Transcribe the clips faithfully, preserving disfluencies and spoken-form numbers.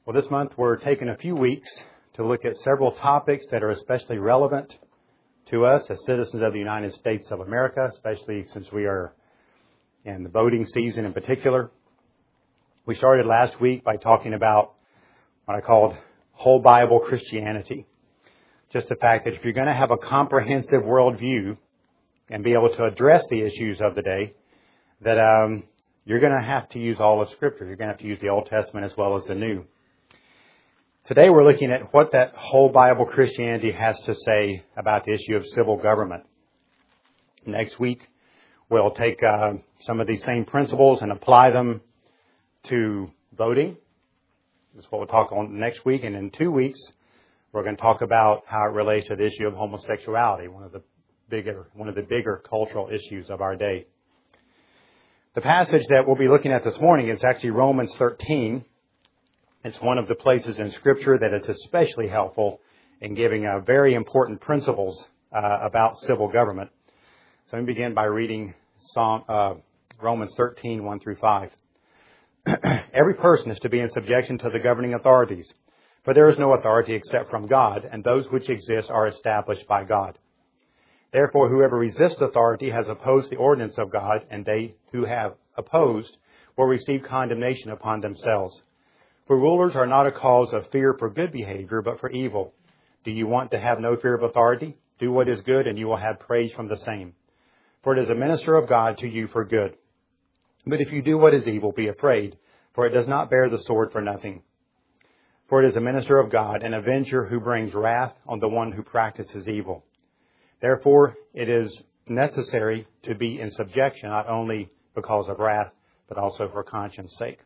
Well, this month we're taking a few weeks to look at several topics that are especially relevant to us as citizens of the United States of America, especially since we are in the voting season in particular. We started last week by talking about what I called whole Bible Christianity. Just the fact that if you're going to have a comprehensive worldview and be able to address the issues of the day, that um, you're going to have to use all of Scripture. You're going to have to use the Old Testament as well as the New. Today we're looking at what that whole Bible Christianity has to say about the issue of civil government. Next week we'll take uh, some of these same principles and apply them to voting. This is what we'll talk on next week. And in two weeks we're going to talk about how it relates to the issue of homosexuality, one of the bigger, one of the bigger cultural issues of our day. The passage that we'll be looking at this morning is actually Romans thirteen. It's one of the places in Scripture that it's especially helpful in giving uh, very important principles uh, about civil government. So let me begin by reading Psalm, uh, Romans thirteen, one through five. Every person is to be in subjection to the governing authorities, for there is no authority except from God, and those which exist are established by God. Therefore, whoever resists authority has opposed the ordinance of God, and they who have opposed will receive condemnation upon themselves. For rulers are not a cause of fear for good behavior, but for evil. Do you want to have no fear of authority? Do what is good, and you will have praise from the same. For it is a minister of God to you for good. But if you do what is evil, be afraid, for it does not bear the sword for nothing. For it is a minister of God, an avenger who brings wrath on the one who practices evil. Therefore, it is necessary to be in subjection, not only because of wrath, but also for conscience sake.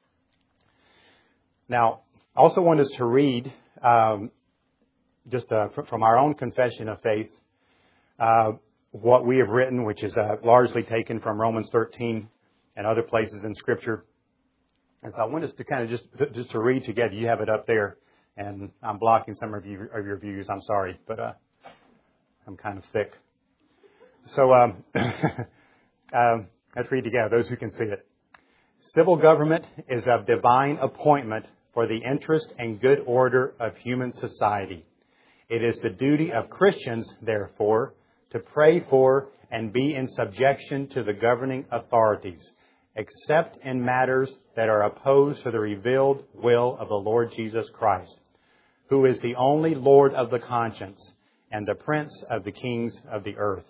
Now, I also want us to read, um, just uh, from our own confession of faith, uh, what we have written, which is uh, largely taken from Romans thirteen and other places in Scripture. And so I want us to kind of just just to read together. You have it up there, and I'm blocking some of, you, of your views. I'm sorry, but uh, I'm kind of thick. So um, um, let's read together, those who can see it. Civil government is of divine appointment for the interest and good order of human society. It is the duty of Christians, therefore, to pray for and be in subjection to the governing authorities, except in matters that are opposed to the revealed will of the Lord Jesus Christ, who is the only Lord of the conscience and the Prince of the kings of the earth.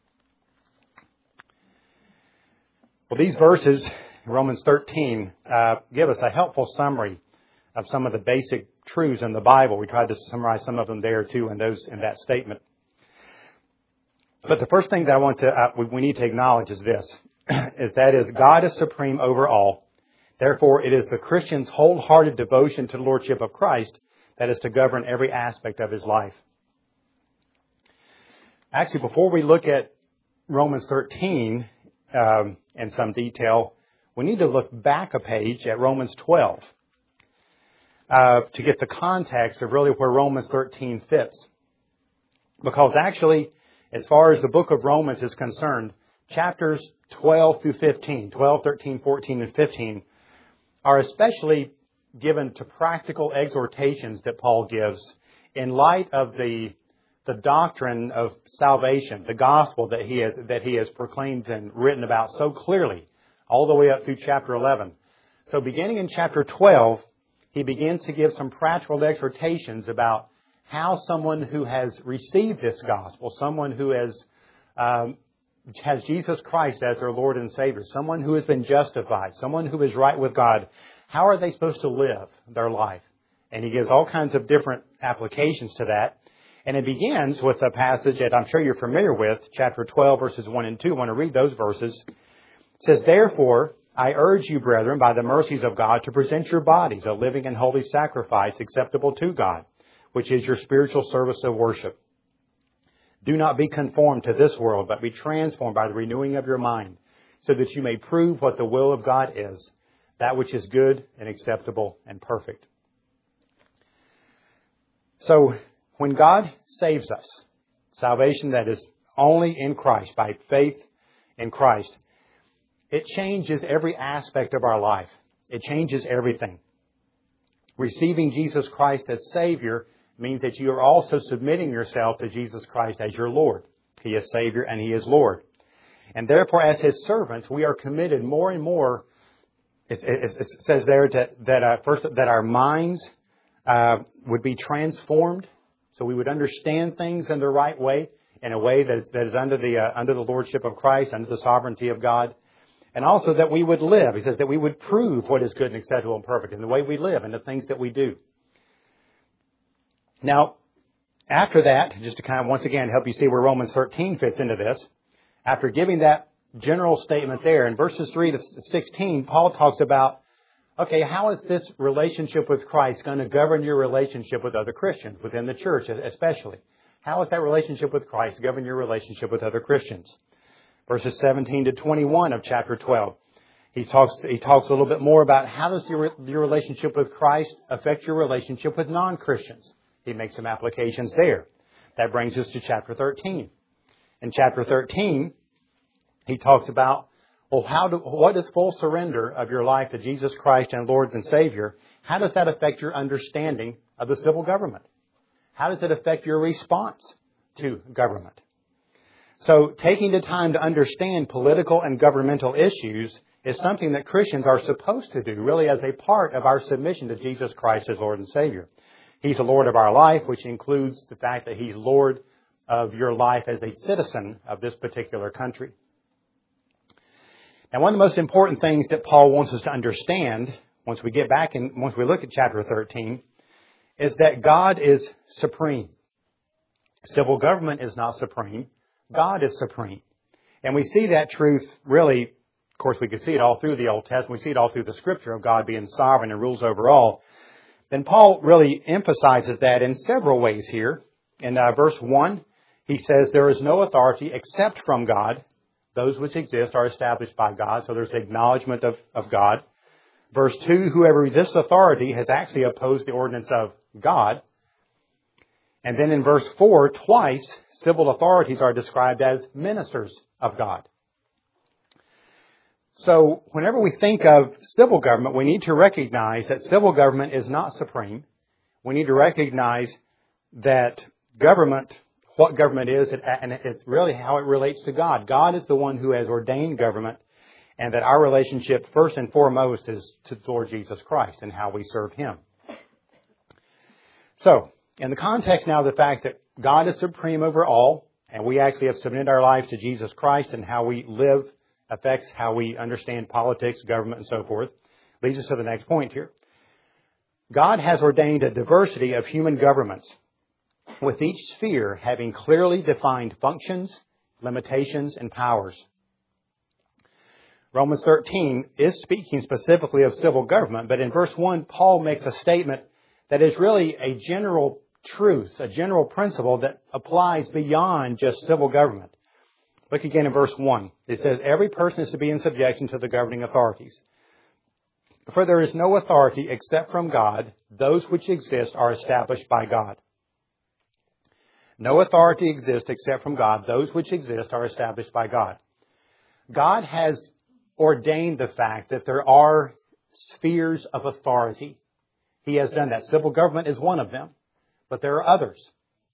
Well, these verses, Romans thirteen, uh, give us a helpful summary of some of the basic truths in the Bible. We tried to summarize some of them there too in those in that statement. But the first thing that I want to uh, we, we need to acknowledge is this: is that is God is supreme over all. Therefore, it is the Christian's wholehearted devotion to the Lordship of Christ that is to govern every aspect of his life. Actually, before we look at Romans thirteen um, in some detail, we need to look back a page at Romans twelve uh, to get the context of really where Romans thirteen fits. Because actually, as far as the book of Romans is concerned, chapters twelve through fifteen, twelve, thirteen, fourteen, and fifteen, are especially given to practical exhortations that Paul gives in light of the the doctrine of salvation, the gospel that he has that he has proclaimed and written about so clearly, all the way up through chapter eleven. So beginning in chapter twelve, he begins to give some practical exhortations about how someone who has received this gospel, someone who has um, has Jesus Christ as their Lord and Savior, someone who has been justified, someone who is right with God, how are they supposed to live their life? And he gives all kinds of different applications to that. And it begins with a passage that I'm sure you're familiar with, chapter twelve, verses one and two. I want to read those verses. It says, "Therefore, I urge you, brethren, by the mercies of God, to present your bodies a living and holy sacrifice acceptable to God, which is your spiritual service of worship. Do not be conformed to this world, but be transformed by the renewing of your mind, so that you may prove what the will of God is, that which is good and acceptable and perfect." So, when God saves us, salvation that is only in Christ, by faith in Christ, it changes every aspect of our life. It changes everything. Receiving Jesus Christ as Savior means that you are also submitting yourself to Jesus Christ as your Lord. He is Savior and He is Lord. And therefore, as His servants, we are committed more and more. It, it, it says there that, that uh, first that our minds uh, would be transformed, so we would understand things in the right way, in a way that is, that is under the uh, under the lordship of Christ, under the sovereignty of God. And also that we would live. He says that we would prove what is good and acceptable and perfect in the way we live and the things that we do. Now, after that, just to kind of once again help you see where Romans thirteen fits into this, after giving that general statement there, in verses three to sixteen, Paul talks about, okay, how is this relationship with Christ going to govern your relationship with other Christians, within the church especially? How is that relationship with Christ govern your relationship with other Christians? Verses seventeen to twenty-one of chapter twelve. He talks, he talks a little bit more about how does your, your relationship with Christ affect your relationship with non-Christians. He makes some applications there. That brings us to chapter thirteen. In chapter thirteen, he talks about, well, how do, what is full surrender of your life to Jesus Christ and Lord and Savior? How does that affect your understanding of the civil government? How does it affect your response to government? So taking the time to understand political and governmental issues is something that Christians are supposed to do, really as a part of our submission to Jesus Christ as Lord and Savior. He's the Lord of our life, which includes the fact that He's Lord of your life as a citizen of this particular country. Now, one of the most important things that Paul wants us to understand, once we get back and once we look at chapter thirteen, is that God is supreme. Civil government is not supreme. God is supreme. And we see that truth really, of course, we can see it all through the Old Testament. We see it all through the Scripture of God being sovereign and rules over all. Then Paul really emphasizes that in several ways here. In uh, verse one, he says, there is no authority except from God. Those which exist are established by God. So there's the acknowledgement of, of God. Verse two, whoever resists authority has actually opposed the ordinance of God. And then in verse four, twice, civil authorities are described as ministers of God. So whenever we think of civil government, we need to recognize that civil government is not supreme. We need to recognize that government, what government is, and it's really how it relates to God. God is the one who has ordained government, and that our relationship first and foremost is to the Lord Jesus Christ and how we serve Him. So, in the context now of the fact that God is supreme over all, and we actually have submitted our lives to Jesus Christ, and how we live affects how we understand politics, government, and so forth, leads us to the next point here. God has ordained a diversity of human governments, with each sphere having clearly defined functions, limitations, and powers. Romans thirteen is speaking specifically of civil government, but in verse one, Paul makes a statement that is really a general truth, a general principle that applies beyond just civil government. Look again in verse one. It says, every person is to be in subjection to the governing authorities. For there is no authority except from God. Those which exist are established by God. No authority exists except from God. Those which exist are established by God. God has ordained the fact that there are spheres of authority. He has done that. Civil government is one of them, but there are others.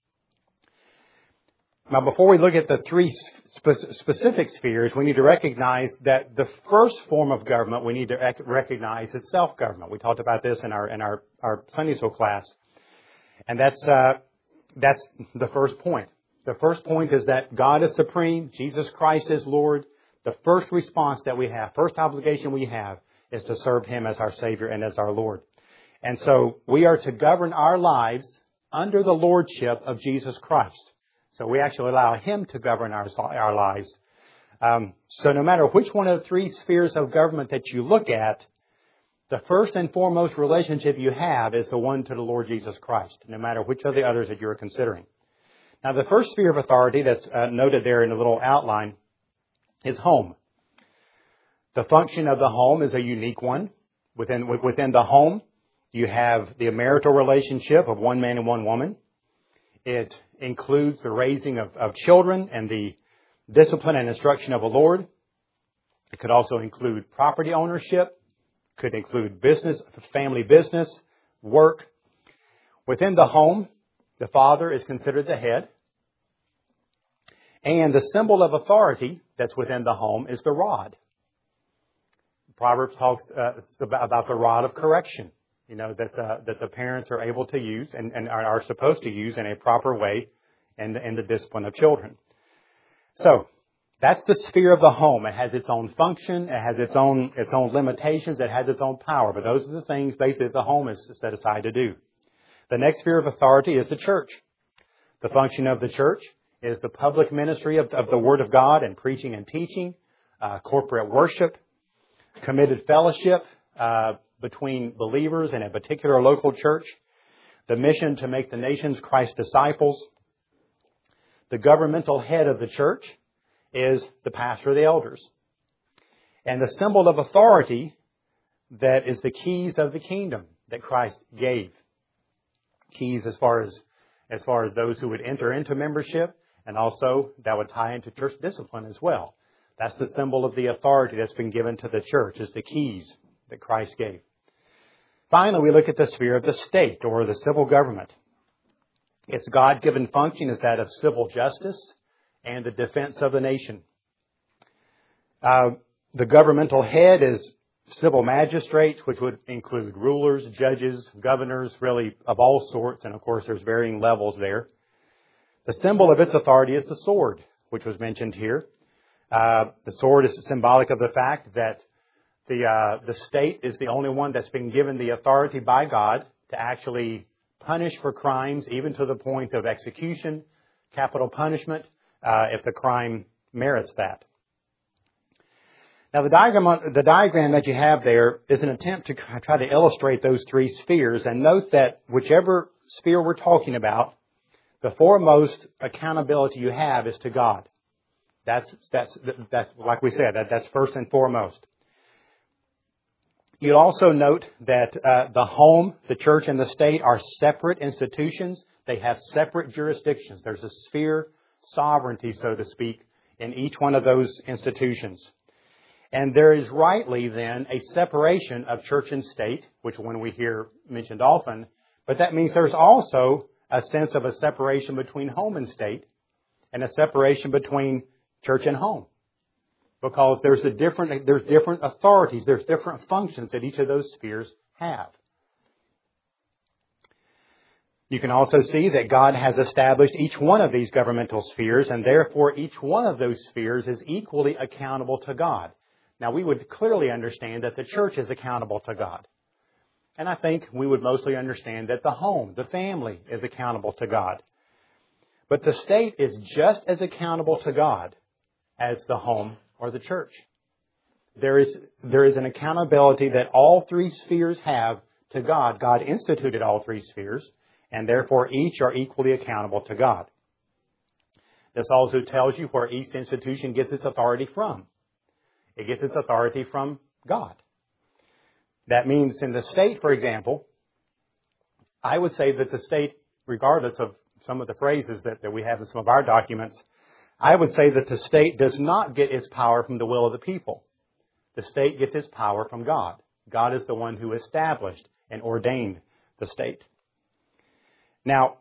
Now, before we look at the three spe- specific spheres, we need to recognize that the first form of government we need to rec- recognize is self-government. We talked about this in our in our, our Sunday school class, and that's uh, that's the first point. The first point is that God is supreme, Jesus Christ is Lord. The first response that we have, first obligation we have, is to serve Him as our Savior and as our Lord. And so we are to govern our lives under the lordship of Jesus Christ. So we actually allow Him to govern our, our lives. Um, so no matter which one of the three spheres of government that you look at, the first and foremost relationship you have is the one to the Lord Jesus Christ, no matter which of the others that you're considering. Now, the first sphere of authority that's uh, noted there in the little outline is home. The function of the home is a unique one. Within, within the home, you have the marital relationship of one man and one woman. It includes the raising of, of children and the discipline and instruction of a Lord. It could also include property ownership. Could include business, family business, work. Within the home, the father is considered the head. And the symbol of authority that's within the home is the rod. Proverbs talks uh, about the rod of correction, you know, that the, that the parents are able to use and, and are supposed to use in a proper way in the, in the discipline of children. So, that's the sphere of the home. It has its own function. It has its own its own limitations. It has its own power. But those are the things basically that the home is set aside to do. The next sphere of authority is the church. The function of the church is the public ministry of, of the Word of God and preaching and teaching, uh, corporate worship, committed fellowship uh, between believers in a particular local church, the mission to make the nations Christ's disciples. The governmental head of the church is the pastor of the elders. And the symbol of authority that is the keys of the kingdom that Christ gave. Keys as far as as far as those who would enter into membership, and also that would tie into church discipline as well. That's the symbol of the authority that's been given to the church, is the keys that Christ gave. Finally, we look at the sphere of the state or the civil government. Its God-given function is that of civil justice and the defense of the nation. Uh, the governmental head is civil magistrates, which would include rulers, judges, governors, really of all sorts. And of course, there's varying levels there. The symbol of its authority is the sword, which was mentioned here. Uh, the sword is symbolic of the fact that the uh, the state is the only one that's been given the authority by God to actually punish for crimes, even to the point of execution, capital punishment, uh, if the crime merits that. Now, the diagram, the diagram that you have there is an attempt to try to illustrate those three spheres. And note that whichever sphere we're talking about, the foremost accountability you have is to God. That's, that's, that's like we said, that, that's first and foremost. You'll also note that uh, the home, the church, and the state are separate institutions. They have separate jurisdictions. There's a sphere sovereignty, so to speak, in each one of those institutions. And there is rightly then a separation of church and state, which when we hear mentioned often, but that means there's also a sense of a separation between home and state and a separation between church and home. Because there's a different, there's different authorities, there's different functions that each of those spheres have. You can also see that God has established each one of these governmental spheres, and therefore each one of those spheres is equally accountable to God. Now, we would clearly understand that the church is accountable to God. And I think we would mostly understand that the home, the family, is accountable to God. But the state is just as accountable to God as the home or the church. There is, there is an accountability that all three spheres have to God. God instituted all three spheres, and therefore each are equally accountable to God. This also tells you where each institution gets its authority from. It gets its authority from God. That means in the state, for example, I would say that the state, regardless of some of the phrases that, that we have in some of our documents, I would say that the state does not get its power from the will of the people. The state gets its power from God. God is the one who established and ordained the state. Now,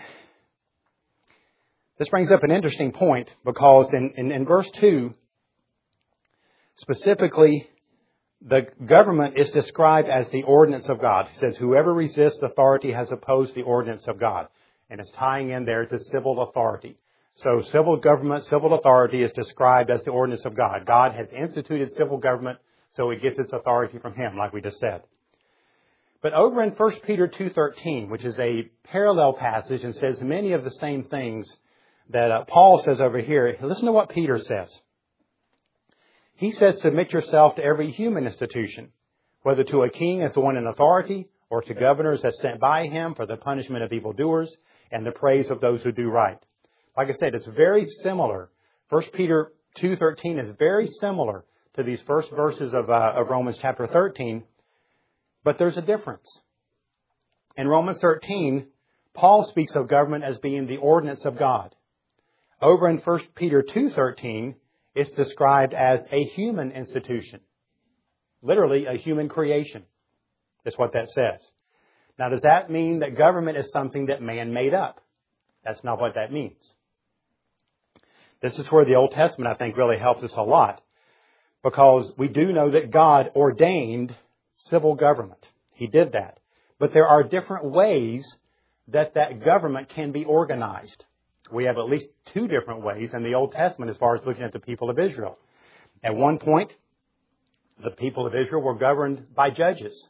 this brings up an interesting point because in, in, in verse two, specifically, the government is described as the ordinance of God. It says, whoever resists authority has opposed the ordinance of God. And it's tying in there to civil authority. So civil government, civil authority is described as the ordinance of God. God has instituted civil government, so it gets its authority from Him, like we just said. But over in First Peter two thirteen, which is a parallel passage and says many of the same things that uh, Paul says over here, listen to what Peter says. He says, submit yourself to every human institution, whether to a king as the one in authority, or to governors as sent by him for the punishment of evildoers and the praise of those who do right. Like I said, it's very similar. First Peter two thirteen is very similar to these first verses of, uh, of Romans chapter thirteen, but there's a difference. In Romans thirteen, Paul speaks of government as being the ordinance of God. Over in First Peter two thirteen, it's described as a human institution. Literally, a human creation is what that says. Now, does that mean that government is something that man made up? That's not what that means. This is where the Old Testament, I think, really helps us a lot, because we do know that God ordained civil government. He did that. But there are different ways that that government can be organized. We have at least two different ways in the Old Testament as far as looking at the people of Israel. At one point, the people of Israel were governed by judges.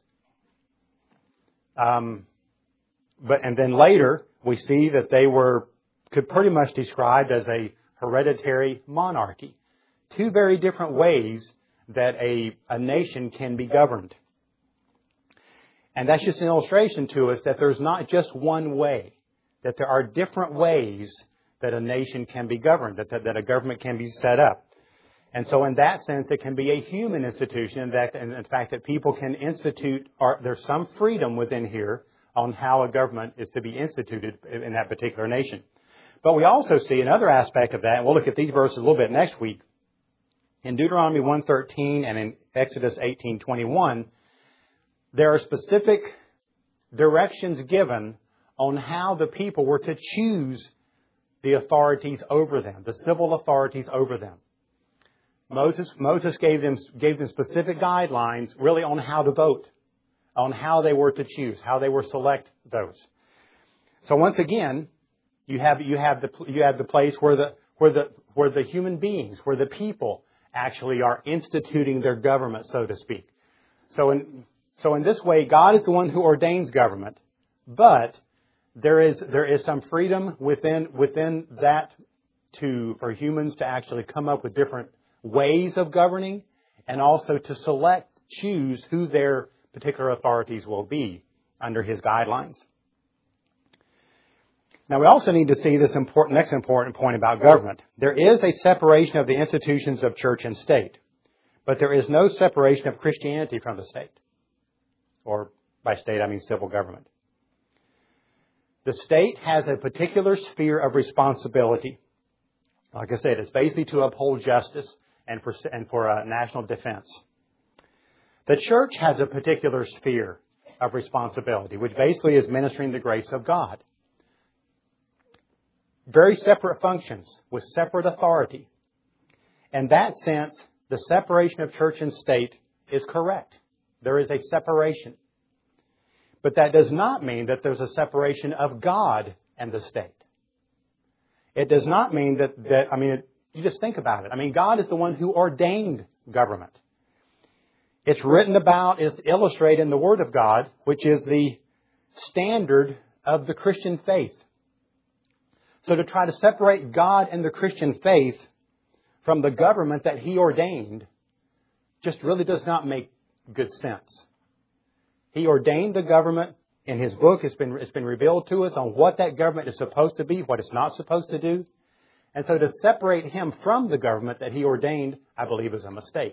Um, but and then later, we see that they were could pretty much described as a hereditary monarchy. Two very different ways that a, a nation can be governed. And that's just an illustration to us that there's not just one way, that there are different ways that a nation can be governed, that, that, that a government can be set up. And so in that sense, it can be a human institution, and that, and in fact, that people can institute, or there's some freedom within here on how a government is to be instituted in that particular nation. But we also see another aspect of that, and we'll look at these verses a little bit next week. In Deuteronomy one thirteen and in Exodus eighteen twenty-one, there are specific directions given on how the people were to choose the authorities over them, the civil authorities over them. Moses, Moses gave them, gave them specific guidelines really on how to vote, on how they were to choose, how they were to select those. So once again, you have, you have the, you have the place where the, where the, where the human beings, where the people actually are instituting their government, so to speak. So in, so in this way, God is the one who ordains government, but there is, there is some freedom within, within that to, for humans to actually come up with different ways of governing, and also to select, choose who their particular authorities will be under His guidelines. Now, we also need to see this important, next important point about government. There is a separation of the institutions of church and state, but there is no separation of Christianity from the state. Or by state, I mean civil government. The state has a particular sphere of responsibility. Like I said, it's basically to uphold justice and for, and for uh, national defense. The church has a particular sphere of responsibility, which basically is ministering the grace of God. Very separate functions with separate authority. In that sense, the separation of church and state is correct. There is a separation. But that does not mean that there's a separation of God and the state. It does not mean that, that I mean, it, you just think about it. I mean, God is the one who ordained government. It's written about, is illustrated in the Word of God, which is the standard of the Christian faith. So to try to separate God and the Christian faith from the government that He ordained just really does not make good sense. He ordained the government in His book. It's been, it's been revealed to us on what that government is supposed to be, what it's not supposed to do. And so to separate Him from the government that He ordained, I believe, is a mistake.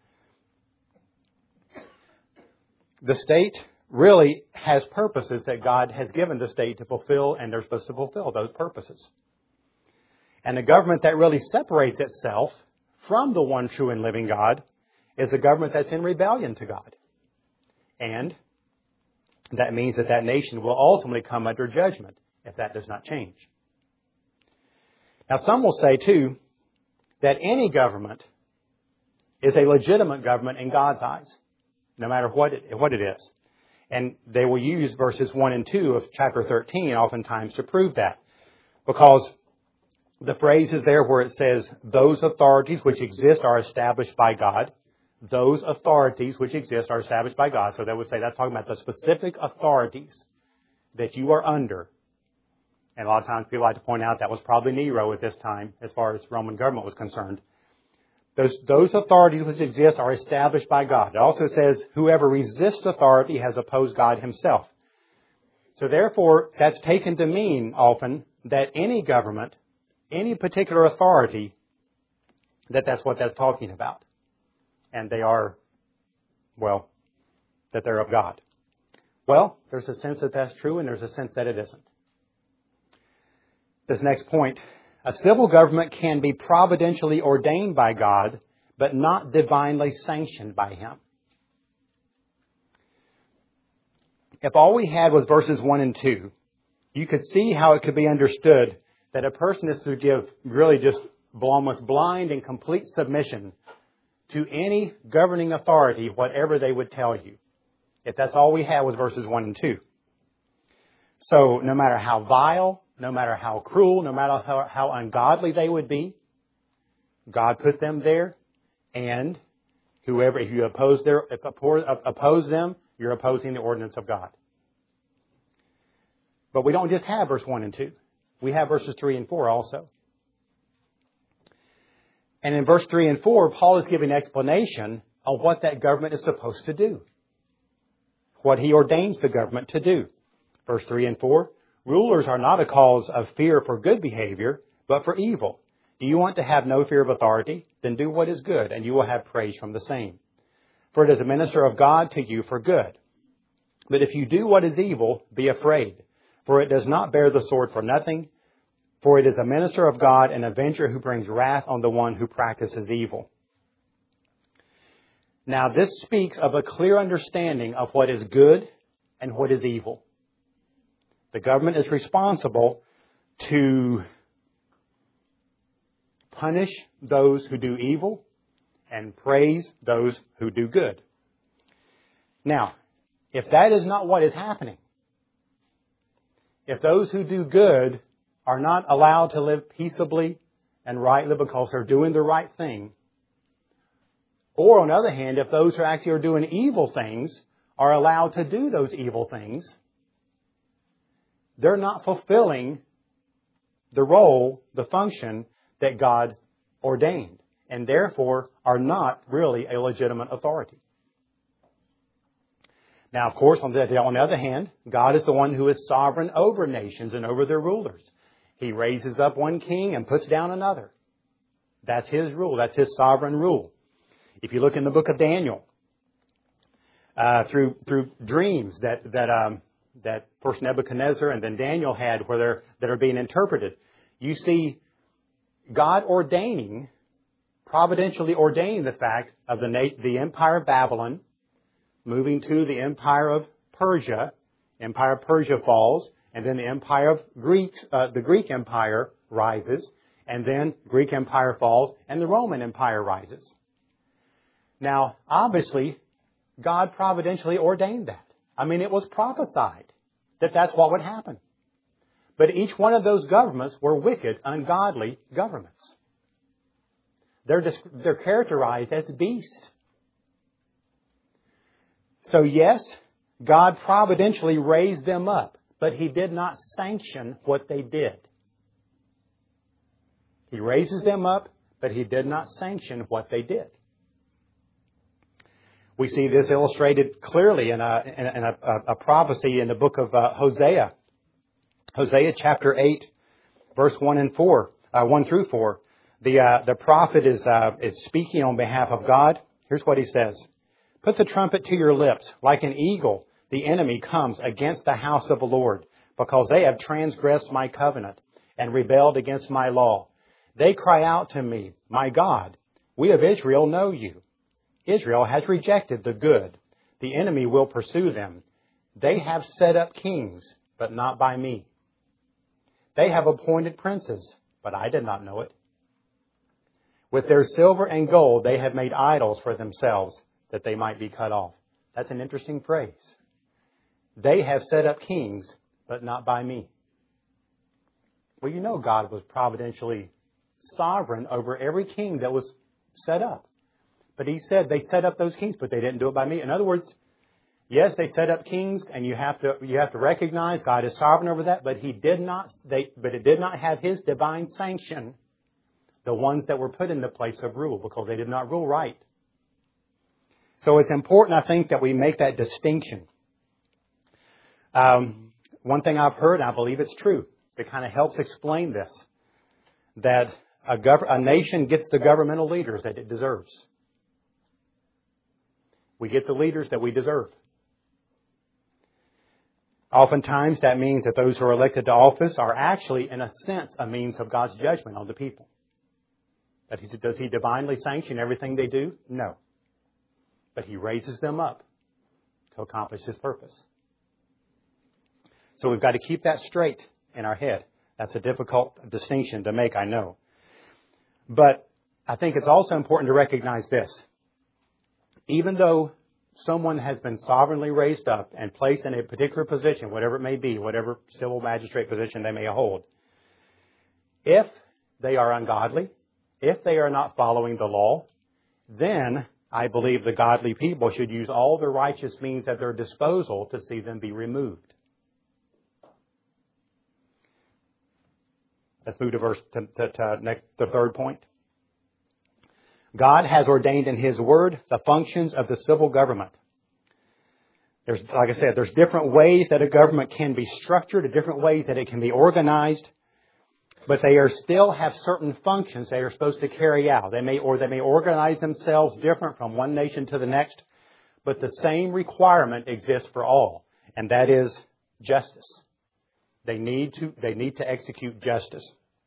The state really has purposes that God has given the state to fulfill, and they're supposed to fulfill those purposes. And the government that really separates itself from the one true and living God is a government that's in rebellion to God. And that means that that nation will ultimately come under judgment if that does not change. Now, some will say, too, that any government is a legitimate government in God's eyes, no matter what it, what it is. And they will use verses one and two of chapter thirteen oftentimes to prove that. Because the phrase is there where it says, those authorities which exist are established by God. Those authorities which exist are established by God. So they would say that's talking about the specific authorities that you are under. And a lot of times people like to point out that was probably Nero at this time as far as Roman government was concerned. Those, those authorities which exist are established by God. It also says, whoever resists authority has opposed God Himself. So therefore, that's taken to mean often that any government, any particular authority, that that's what that's talking about. And they are, well, that they're of God. Well, there's a sense that that's true, and there's a sense that it isn't. This next point, a civil government can be providentially ordained by God, but not divinely sanctioned by Him. if all we had was verses one and two, you could see how it could be understood that a person is to give really just almost blind and complete submission to any governing authority, whatever they would tell you. If that's all we had was verses one and two. So no matter how vile, no matter how cruel, no matter how, how ungodly they would be, God put them there, and whoever, if you oppose their, if oppose them, you're opposing the ordinance of God. But we don't just have verse one and two. We have verses three and four also. And in verse three and four, Paul is giving explanation of what that government is supposed to do. What he ordains the government to do. Verse three and four, rulers are not a cause of fear for good behavior, but for evil. Do you want to have no fear of authority? Then do what is good, and you will have praise from the same. For it is a minister of God to you for good. But if you do what is evil, be afraid, for it does not bear the sword for nothing. For it is a minister of God, an avenger who brings wrath on the one who practices evil. Now this speaks of a clear understanding of what is good and what is evil. The government is responsible to punish those who do evil and praise those who do good. Now, if that is not what is happening, if those who do good are not allowed to live peaceably and rightly because they're doing the right thing, or on the other hand, if those who actually are doing evil things are allowed to do those evil things, they're not fulfilling the role, the function that God ordained, and therefore are not really a legitimate authority. Now, of course, on the, on the other hand, God is the one who is sovereign over nations and over their rulers. He raises up one king and puts down another. That's His rule. That's His sovereign rule. If you look in the book of Daniel, uh, through through dreams that that um, that first Nebuchadnezzar and then Daniel had, where they're that are being interpreted, you see God ordaining, providentially ordaining the fact of the na- the empire of Babylon moving to the empire of Persia. Empire of Persia falls, and then the empire of Greeks, uh, the Greek Empire rises, and then Greek Empire falls, and the Roman Empire rises. Now, obviously, God providentially ordained that. I mean, it was prophesied that that's what would happen. But each one of those governments were wicked, ungodly governments. They're, they're characterized as beasts. So yes, God providentially raised them up, but He did not sanction what they did. He raises them up, but He did not sanction what they did. We see this illustrated clearly in a, in a, a prophecy in the book of uh, Hosea. Hosea chapter eight, verse one and four, uh, one through four. The uh, the prophet is uh, is speaking on behalf of God. Here's what he says: "Put the trumpet to your lips, like an eagle. The enemy comes against the house of the Lord, because they have transgressed my covenant and rebelled against my law. They cry out to me, 'My God, we of Israel know you.' Israel has rejected the good. The enemy will pursue them. They have set up kings, but not by me. They have appointed princes, but I did not know it. With their silver and gold, they have made idols for themselves, that they might be cut off." That's an interesting phrase. They have set up kings, but not by me. Well, you know God was providentially sovereign over every king that was set up. But He said they set up those kings, but they didn't do it by me. In other words, yes, they set up kings, and you have to you have to recognize God is sovereign over that. But He did not. They but it did not have His divine sanction. The ones that were put in the place of rule, because they did not rule right. So it's important, I think, that we make that distinction. Um, one thing I've heard, and I believe it's true, that kind of helps explain this, that a, gov- a nation gets the governmental leaders that it deserves. We get the leaders that we deserve. Oftentimes, that means that those who are elected to office are actually, in a sense, a means of God's judgment on the people. But does He divinely sanction everything they do? No. But He raises them up to accomplish His purpose. So we've got to keep that straight in our head. That's a difficult distinction to make, I know. But I think it's also important to recognize this. Even though someone has been sovereignly raised up and placed in a particular position, whatever it may be, whatever civil magistrate position they may hold, if they are ungodly, if they are not following the law, then I believe the godly people should use all the righteous means at their disposal to see them be removed. Let's move to verse to, to, to next, the third point. God has ordained in His Word the functions of the civil government. There's, like I said, there's different ways that a government can be structured, different ways that it can be organized, but they are still have certain functions they are supposed to carry out. They may, or they may organize themselves different from one nation to the next, but the same requirement exists for all, and that is justice. They need to, they need to execute justice.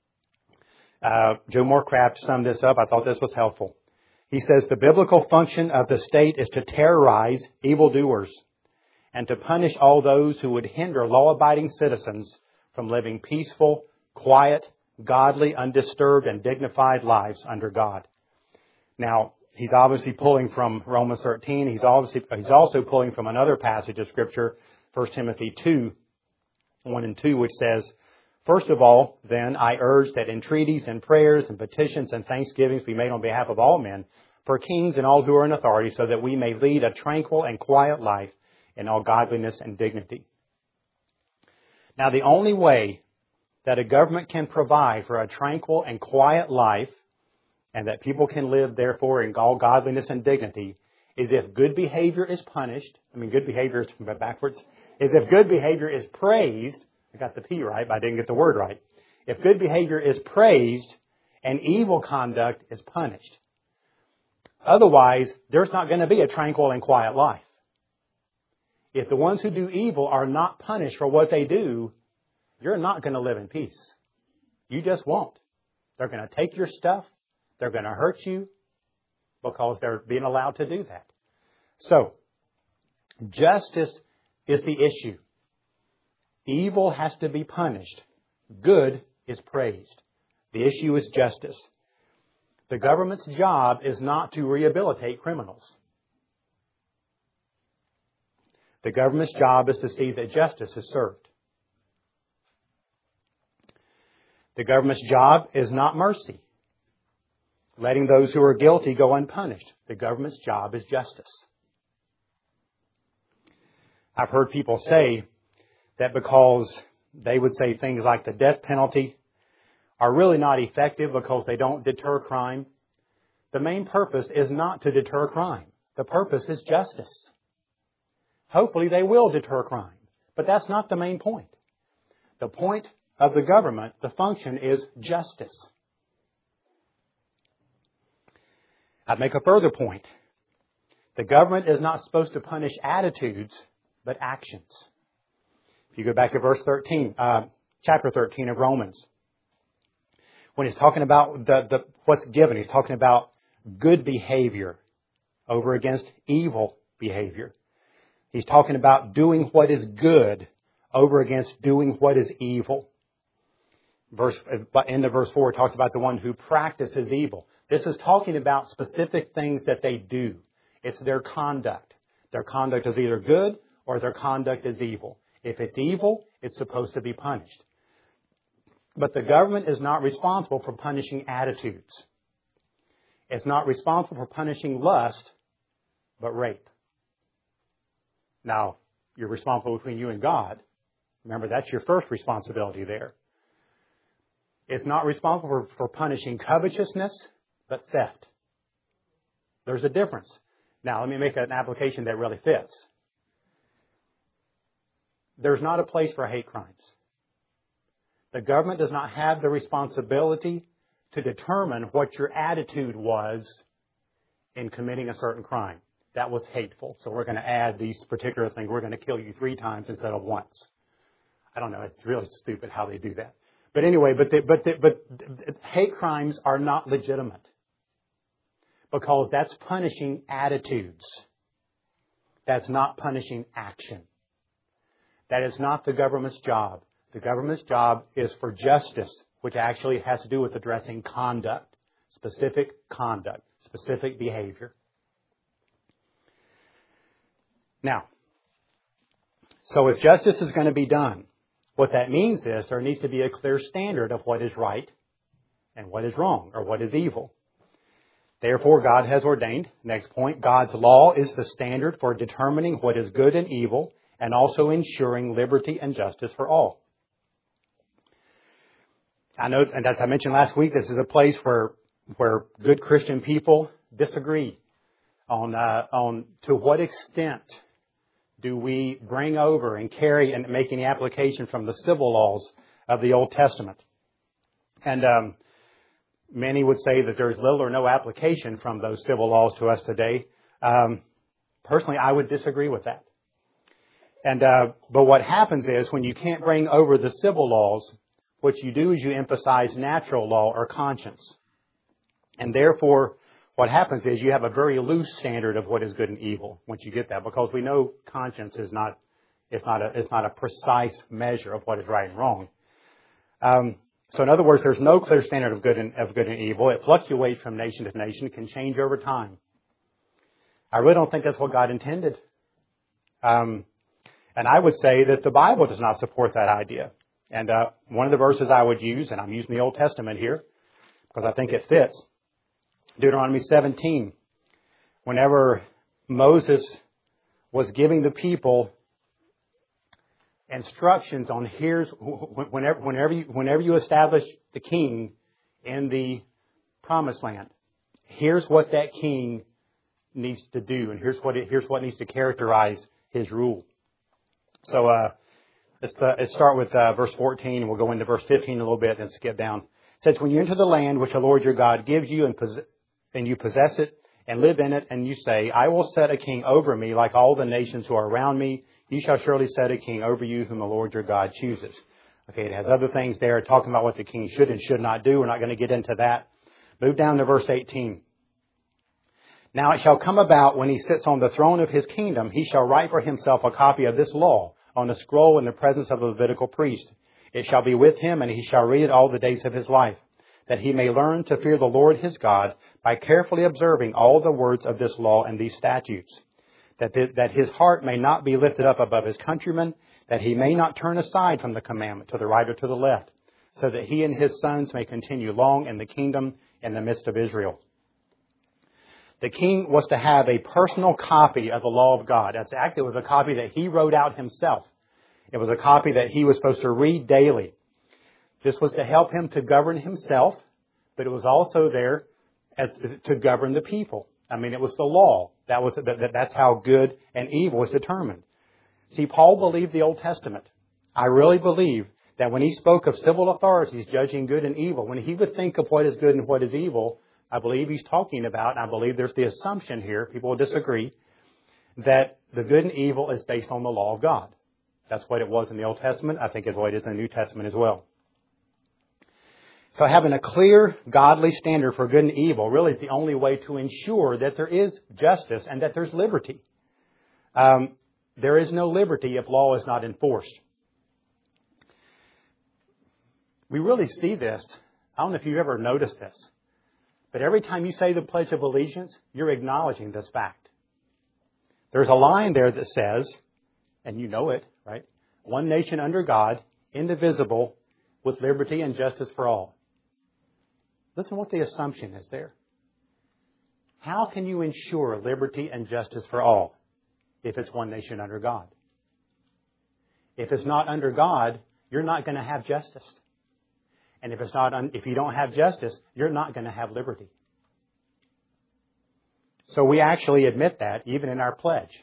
Uh, Joe Morecraft summed this up. I thought this was helpful. He says, the biblical function of the state is to terrorize evildoers and to punish all those who would hinder law-abiding citizens from living peaceful, quiet, godly, undisturbed, and dignified lives under God. Now, he's obviously pulling from Romans thirteen. He's obviously, he's also pulling from another passage of Scripture, First Timothy two, one and two, which says, first of all, then, I urge that entreaties and prayers and petitions and thanksgivings be made on behalf of all men, for kings and all who are in authority, so that we may lead a tranquil and quiet life in all godliness and dignity. Now, the only way that a government can provide for a tranquil and quiet life, and that people can live, therefore, in all godliness and dignity, is if good behavior is punished. I mean, good behavior is backwards. Is if good behavior is praised. I got the P right, but I didn't get the word right. If good behavior is praised and evil conduct is punished. Otherwise, there's not going to be a tranquil and quiet life. If the ones who do evil are not punished for what they do, you're not going to live in peace. You just won't. They're going to take your stuff. They're going to hurt you because they're being allowed to do that. So, justice is the issue. Evil has to be punished. Good is praised. The issue is justice. The government's job is not to rehabilitate criminals. The government's job is to see that justice is served. The government's job is not mercy, letting those who are guilty go unpunished. The government's job is justice. I've heard people say that because they would say things like the death penalty are really not effective because they don't deter crime. The main purpose is not to deter crime. The purpose is justice. Hopefully they will deter crime, but that's not the main point. The point of the government, the function is justice. I'd make a further point. The government is not supposed to punish attitudes, but actions. If you go back to verse thirteen, uh, chapter thirteen of Romans, when he's talking about the, the what's given, he's talking about good behavior over against evil behavior. He's talking about doing what is good over against doing what is evil. Verse, end of verse four talks about the one who practices evil. This is talking about specific things that they do. It's their conduct. Their conduct is either good or their conduct is evil. If it's evil, it's supposed to be punished. But the government is not responsible for punishing attitudes. It's not responsible for punishing lust, but rape. Now, you're responsible between you and God. Remember, that's your first responsibility there. It's not responsible for, for punishing covetousness, but theft. There's a difference. Now, let me make an application that really fits. There's not a place for hate crimes. The government does not have the responsibility to determine what your attitude was in committing a certain crime. That was hateful. So we're going to add these particular things. We're going to kill you three times instead of once. I don't know. It's really stupid how they do that. But anyway, but the, but the, but hate crimes are not legitimate because that's punishing attitudes. That's not punishing action. That is not the government's job. The government's job is for justice, which actually has to do with addressing conduct, specific conduct, specific behavior. Now, so if justice is going to be done, what that means is there needs to be a clear standard of what is right and what is wrong or what is evil. Therefore, God has ordained, next point, God's law is the standard for determining what is good and evil and also ensuring liberty and justice for all. I know, and as I mentioned last week, this is a place where where good Christian people disagree on uh, on to what extent do we bring over and carry and make any application from the civil laws of the Old Testament. And um, many would say that there's little or no application from those civil laws to us today. Um, personally, I would disagree with that. And uh, but what happens is when you can't bring over the civil laws, what you do is you emphasize natural law or conscience. And therefore, what happens is you have a very loose standard of what is good and evil once you get that, because we know conscience is not, it's not a, it's not a precise measure of what is right and wrong. Um, so in other words, there's no clear standard of good and, of good and evil. It fluctuates from nation to nation. It can change over time. I really don't think that's what God intended. Um, and I would say that the Bible does not support that idea. And uh, one of the verses I would use, and I'm using the Old Testament here because I think it fits, Deuteronomy seventeen. Whenever Moses was giving the people instructions on here's whenever whenever you, whenever you establish the king in the promised land, here's what that king needs to do, and here's what it, here's what needs to characterize his rule. So uh, let's, uh, let's start with uh, verse fourteen, and we'll go into verse fifteen a little bit, and skip down. It says, "When you enter the land which the Lord your God gives you, and possess, and you possess it, and live in it, and you say, I will set a king over me like all the nations who are around me. You shall surely set a king over you whom the Lord your God chooses." Okay, it has other things there talking about what the king should and should not do. We're not going to get into that. Move down to verse eighteen. "Now it shall come about when he sits on the throne of his kingdom, he shall write for himself a copy of this law on a scroll in the presence of the Levitical priest. It shall be with him, and he shall read it all the days of his life, that he may learn to fear the Lord his God by carefully observing all the words of this law and these statutes, that, th- that his heart may not be lifted up above his countrymen, that he may not turn aside from the commandment to the right or to the left, so that he and his sons may continue long in the kingdom in the midst of Israel." The king was to have a personal copy of the law of God. That's actually, it was a copy that he wrote out himself. It was a copy that he was supposed to read daily. This was to help him to govern himself, but it was also there as, to govern the people. I mean, it was the law. That was that, that's how good and evil was determined. See, Paul believed the Old Testament. I really believe that when he spoke of civil authorities judging good and evil, when he would think of what is good and what is evil, I believe he's talking about, and I believe there's the assumption here, people will disagree, that the good and evil is based on the law of God. That's what it was in the Old Testament. I think it's what it is in the New Testament as well. So having a clear, godly standard for good and evil really is the only way to ensure that there is justice and that there's liberty. Um, there is no liberty if law is not enforced. We really see this. I don't know if you've ever noticed this, but every time you say the Pledge of Allegiance, you're acknowledging this fact. There's a line there that says, and you know it, right? "One nation under God, indivisible, with liberty and justice for all." Listen what the assumption is there. How can you ensure liberty and justice for all if it's one nation under God? If it's not under God, you're not going to have justice. And if it's not, un- if you don't have justice, you're not going to have liberty. So we actually admit that even in our pledge.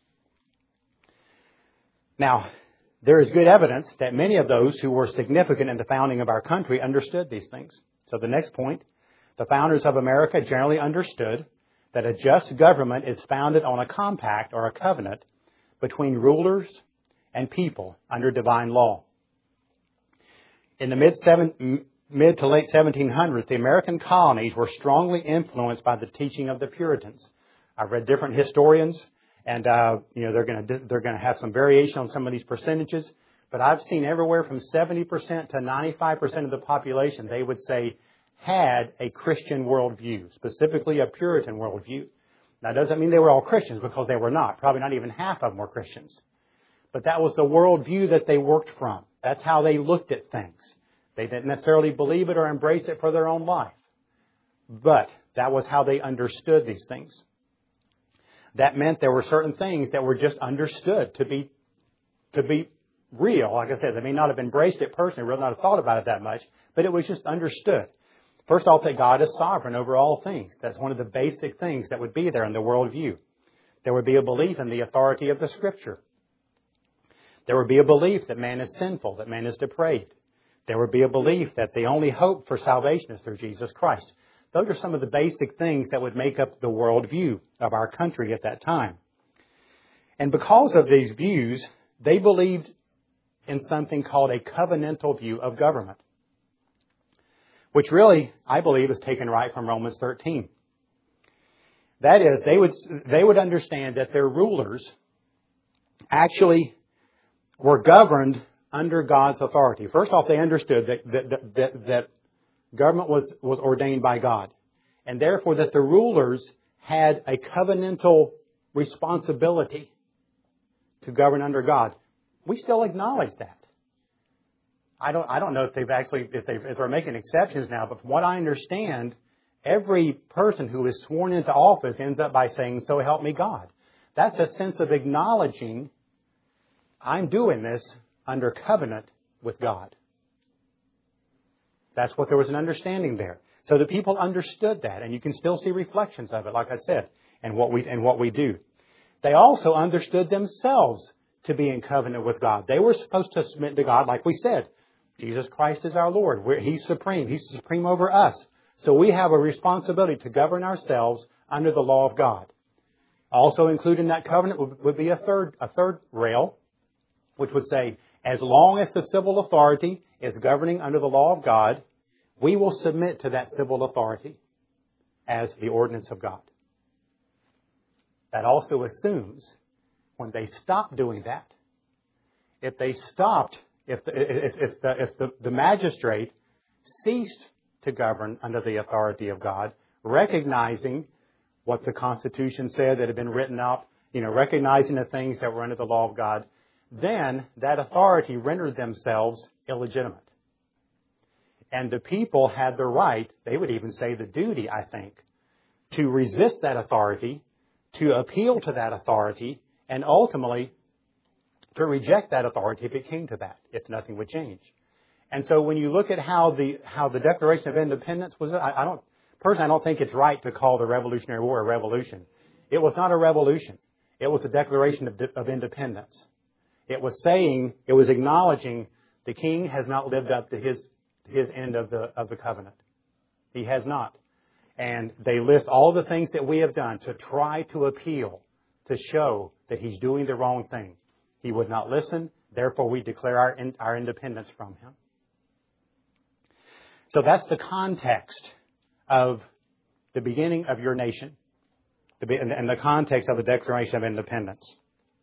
Now, there is good evidence that many of those who were significant in the founding of our country understood these things. So the next point, the founders of America generally understood that a just government is founded on a compact or a covenant between rulers and people under divine law. In the mid, seven, mid to late seventeen hundreds, the American colonies were strongly influenced by the teaching of the Puritans. I've read different historians, And, uh, you know, they're going to, they're going to have some variation on some of these percentages. But I've seen everywhere from seventy percent to ninety-five percent of the population, they would say, had a Christian worldview, specifically a Puritan worldview. Now, it doesn't mean they were all Christians, because they were not. Probably not even half of them were Christians. But that was the worldview that they worked from. That's how they looked at things. They didn't necessarily believe it or embrace it for their own life. But that was how they understood these things. That meant there were certain things that were just understood to be, to be real. Like I said, they may not have embraced it personally, really not have thought about it that much, but it was just understood. First off, that God is sovereign over all things. That's one of the basic things that would be there in the worldview. There would be a belief in the authority of the Scripture. There would be a belief that man is sinful, that man is depraved. There would be a belief that the only hope for salvation is through Jesus Christ. Those are some of the basic things that would make up the worldview of our country at that time. And because of these views, they believed in something called a covenantal view of government, which really, I believe, is taken right from Romans thirteen. That is, they would, they would understand that their rulers actually were governed under God's authority. First off, they understood that, that, that, that, that government was, was ordained by God, and therefore that the rulers had a covenantal responsibility to govern under God. We still acknowledge that. I don't, I don't know if they've actually, if, they've, if they're making exceptions now, but from what I understand, every person who is sworn into office ends up by saying, "So help me God." That's a sense of acknowledging, I'm doing this under covenant with God. That's what there was an understanding there. So the people understood that, and you can still see reflections of it, like I said, and what we, and what we do. They also understood themselves to be in covenant with God. They were supposed to submit to God, like we said. Jesus Christ is our Lord. We're, He's supreme. He's supreme over us. So we have a responsibility to govern ourselves under the law of God. Also included in that covenant would, would be a third, a third rail, which would say, as long as the civil authority is governing under the law of God, we will submit to that civil authority as the ordinance of God. That also assumes when they stop doing that, if they stopped, if the, if, if, the, if the, the magistrate ceased to govern under the authority of God, recognizing what the Constitution said that had been written up, you know, recognizing the things that were under the law of God, then that authority rendered themselves illegitimate. And the people had the right, they would even say the duty, I think, to resist that authority, to appeal to that authority, and ultimately to reject that authority if it came to that, if nothing would change. And so when you look at how the how the Declaration of Independence was, I, I don't personally I don't think it's right to call the Revolutionary War a revolution. It was not a revolution. It was a Declaration of, of Independence. It was saying, it was acknowledging the king has not lived up to his his end of the of the covenant. He has not. And they list all the things that we have done to try to appeal, to show that he's doing the wrong thing. He would not listen. Therefore, we declare our, our independence from him. So that's the context of the beginning of your nation, and the context of the Declaration of Independence.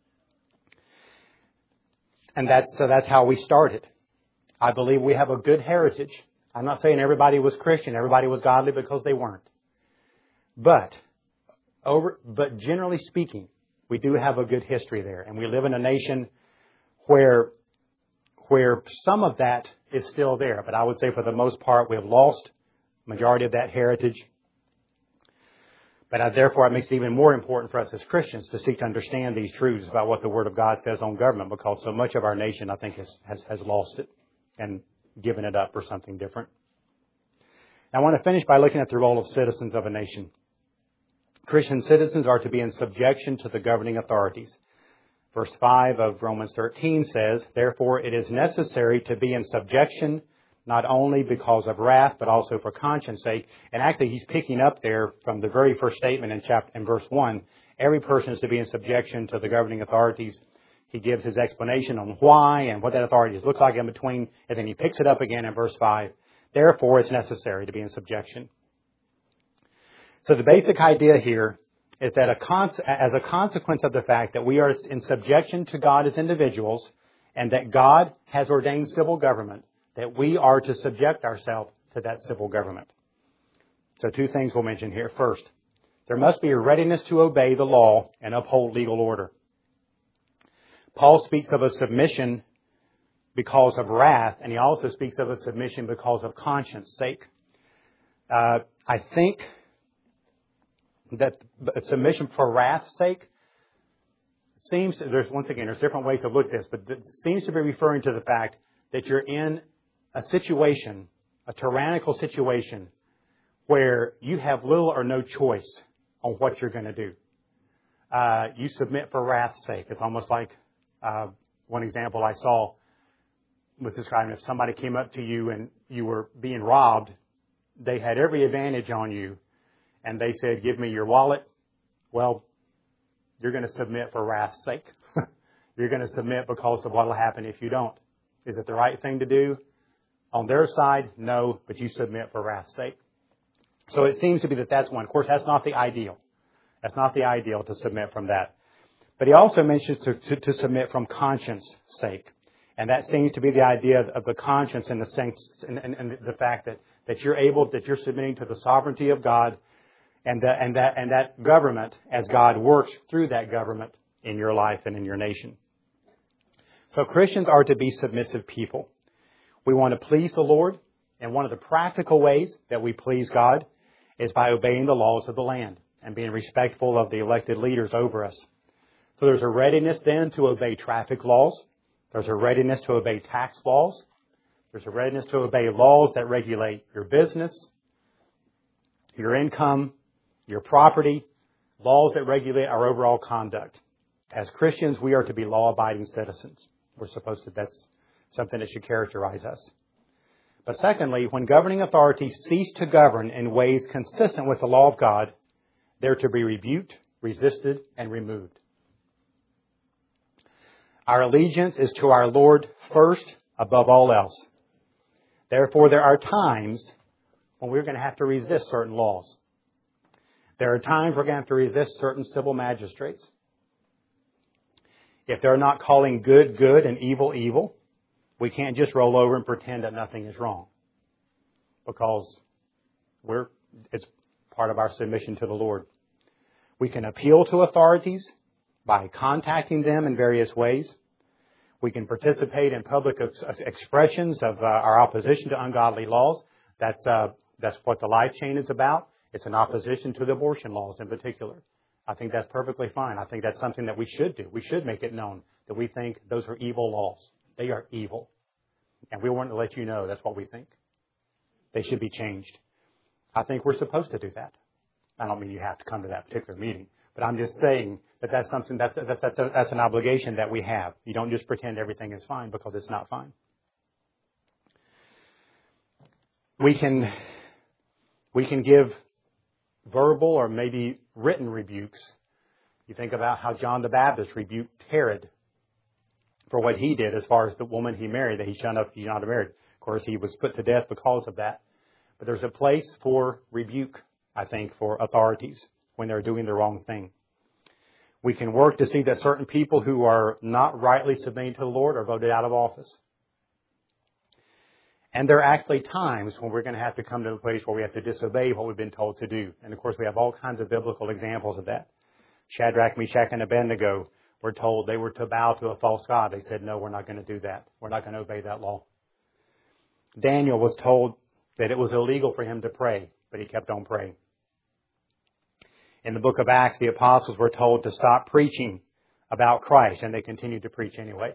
And that's, so that's how we started. I believe we have a good heritage. I'm not saying everybody was Christian, everybody was godly, because they weren't. But, over, but generally speaking, we do have a good history there. And we live in a nation where, where some of that is still there. But I would say for the most part, we have lost the majority of that heritage. But uh, therefore, it makes it even more important for us as Christians to seek to understand these truths about what the Word of God says on government, because so much of our nation, I think, has, has, has lost it and given it up for something different. Now, I want to finish by looking at the role of citizens of a nation. Christian citizens are to be in subjection to the governing authorities. Verse five of Romans thirteen says, "Therefore it is necessary to be in subjection, not only because of wrath, but also for conscience sake." And actually, he's picking up there from the very first statement in chapter, in verse one. Every person is to be in subjection to the governing authorities. He gives his explanation on why and what that authority looks like in between. And then he picks it up again in verse five. Therefore, it's necessary to be in subjection. So the basic idea here is that a con- as a consequence of the fact that we are in subjection to God as individuals and that God has ordained civil government, that we are to subject ourselves to that civil government. So two things we'll mention here. First, there must be a readiness to obey the law and uphold legal order. Paul speaks of a submission because of wrath, and he also speaks of a submission because of conscience sake. Uh, I think that submission for wrath's sake seems, to, there's once again, there's different ways to look at this, but it seems to be referring to the fact that you're in a situation, a tyrannical situation, where you have little or no choice on what you're going to do. Uh, you submit for wrath's sake. It's almost like uh, one example I saw was describing if somebody came up to you and you were being robbed, they had every advantage on you, and they said, give me your wallet. Well, you're going to submit for wrath's sake. You're going to submit because of what will happen if you don't. Is it the right thing to do? On their side, no, but you submit for wrath's sake. So it seems to be that that's one. Of course, that's not the ideal. That's not the ideal to submit from that. But he also mentions to, to, to submit from conscience sake. And that seems to be the idea of, of the conscience in the sense, and, and, and the fact that, that you're able, that you're submitting to the sovereignty of God and that, and that, and that government as God works through that government in your life and in your nation. So Christians are to be submissive people. We want to please the Lord, and one of the practical ways that we please God is by obeying the laws of the land and being respectful of the elected leaders over us. So there's a readiness then to obey traffic laws. There's a readiness to obey tax laws. There's a readiness to obey laws that regulate your business, your income, your property, laws that regulate our overall conduct. As Christians, we are to be law-abiding citizens. We're supposed to, that's something that should characterize us. But secondly, when governing authorities cease to govern in ways consistent with the law of God, they're to be rebuked, resisted, and removed. Our allegiance is to our Lord first above all else. Therefore, there are times when we're going to have to resist certain laws. There are times we're going to have to resist certain civil magistrates. If they're not calling good good and evil evil, we can't just roll over and pretend that nothing is wrong. Because we're it's part of our submission to the Lord. We can appeal to authorities by contacting them in various ways. We can participate in public expressions of uh, our opposition to ungodly laws. That's uh, that's what the life chain is about. It's an opposition to the abortion laws in particular. I think that's perfectly fine. I think that's something that we should do. We should make it known that we think those are evil laws. They are evil. And we want to let you know that's what we think. They should be changed. I think we're supposed to do that. I don't mean you have to come to that particular meeting. But I'm just saying that that's something, that's, that, that, that's an obligation that we have. You don't just pretend everything is fine because it's not fine. We can, we can give verbal or maybe written rebukes. You think about how John the Baptist rebuked Herod for what he did as far as the woman he married, that he shouldn't have, he not have married. Of course, he was put to death because of that. But there's a place for rebuke, I think, for authorities when they're doing the wrong thing. We can work to see that certain people who are not rightly submitting to the Lord are voted out of office. And there are actually times when we're going to have to come to the place where we have to disobey what we've been told to do. And of course, we have all kinds of biblical examples of that. Shadrach, Meshach, and Abednego were told they were to bow to a false god. They said, no, we're not going to do that. We're not going to obey that law. Daniel was told that it was illegal for him to pray, but he kept on praying. In the book of Acts, the apostles were told to stop preaching about Christ, and they continued to preach anyway.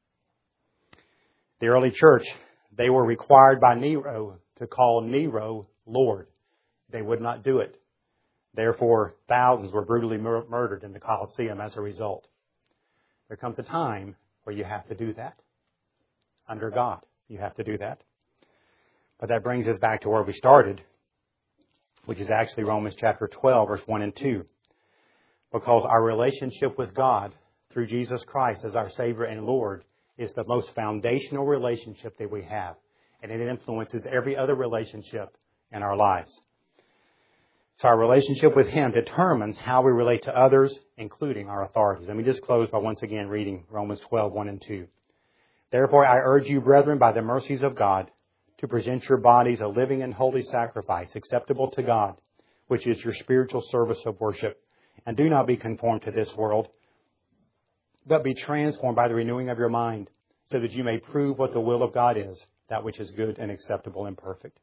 The early church, they were required by Nero to call Nero Lord. They would not do it. Therefore, thousands were brutally mur- murdered in the Colosseum as a result. There comes a time where you have to do that. Under God, you have to do that. But that brings us back to where we started, which is actually Romans chapter twelve, verse one and two. Because our relationship with God through Jesus Christ as our Savior and Lord is the most foundational relationship that we have. And it influences every other relationship in our lives. So our relationship with Him determines how we relate to others, including our authorities. Let me just close by once again reading Romans twelve, one and two. Therefore I urge you, brethren, by the mercies of God, to present your bodies a living and holy sacrifice, acceptable to God, which is your spiritual service of worship. And do not be conformed to this world, but be transformed by the renewing of your mind, so that you may prove what the will of God is, that which is good and acceptable and perfect.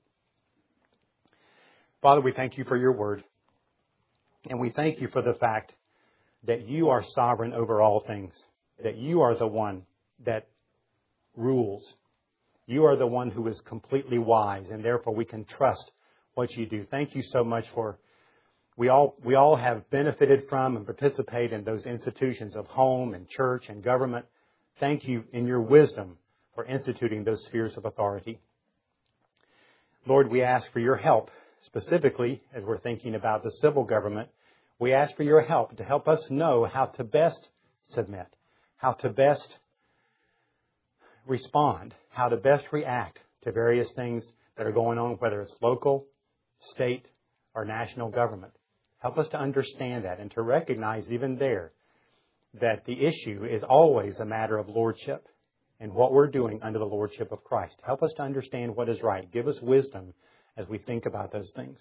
Father, we thank you for your word. And we thank you for the fact that you are sovereign over all things, that you are the one that rules. You are the one who is completely wise, and therefore we can trust what you do. Thank you so much for, we all, we all have benefited from and participate in those institutions of home and church and government. Thank you in your wisdom for instituting those spheres of authority. Lord, we ask for your help. Specifically, as we're thinking about the civil government, we ask for your help to help us know how to best submit, how to best respond, how to best react to various things that are going on, whether it's local, state, or national government. Help us to understand that and to recognize even there that the issue is always a matter of lordship and what we're doing under the lordship of Christ. Help us to understand what is right. Give us wisdom as we think about those things.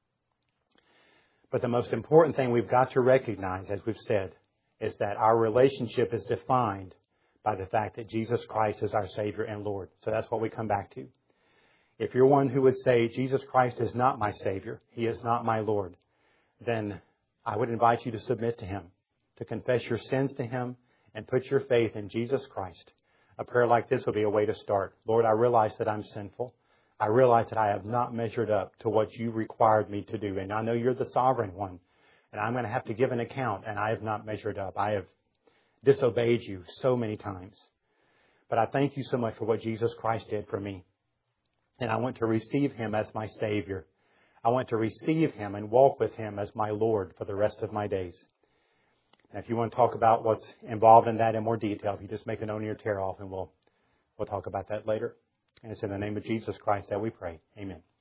But the most important thing we've got to recognize, as we've said, is that our relationship is defined by the fact that Jesus Christ is our Savior and Lord. So that's what we come back to. If you're one who would say, Jesus Christ is not my Savior, He is not my Lord, then I would invite you to submit to Him, to confess your sins to Him, and put your faith in Jesus Christ. A prayer like this would be a way to start. Lord, I realize that I'm sinful. I realize that I have not measured up to what you required me to do. And I know you're the sovereign one. And I'm going to have to give an account. And I have not measured up. I have disobeyed you so many times. But I thank you so much for what Jesus Christ did for me. And I want to receive Him as my Savior. I want to receive Him and walk with Him as my Lord for the rest of my days. And if you want to talk about what's involved in that in more detail, you just make a note on your tear off and we'll, we'll talk about that later. And it's in the name of Jesus Christ that we pray. Amen.